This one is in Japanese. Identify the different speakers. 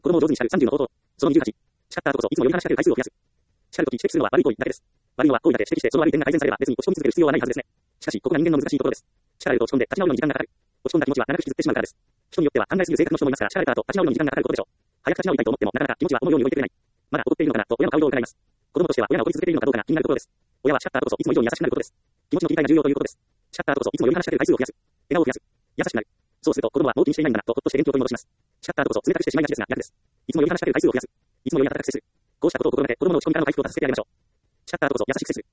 Speaker 1: 子供を上手に叱る30の方法。その28。叱った後こそいつもより話しかける回数を増やす。叱るとき指摘するのは悪い行為だけです。悪いのは行為だけ指摘してその悪い点が改善されれば別に落ち込み続ける必要はないはずですね。しかし、ここが人間の難しいところです。叱られると落ち込んで立ち直るのに時間がかかる。落ち込んだ気持ちは長く引きずってしまうからです。人によっては考えすぎる性格の人もいますから、叱られた後立ち直るのに時間がかかることでしょう。早く立ち直りたいと思ってもなかなか気持ちは思うように動いてくれない。まだ怒っているのかなと親の顔色を伺います。子供としては親が怒り続けているのかどうかが気になるところです。親は叱った後こそいつも以上に優しくなることです。気持ちの切り替えが重要ということです。叱った後こそいつもより話しかける回数を増やす。笑顔を増やす。優しくなる。そうすると子供はもう気にしていないんだなとほっとして元気を取り戻します。叱った後こそ冷たくしてしまいがちですが逆です。いつもより話しかける回数を増やす。いつもより温かく接する。こうしたことを心がけ子供の落ち込みからの回復を助けてあげましょう。叱った後こそ優しく接する。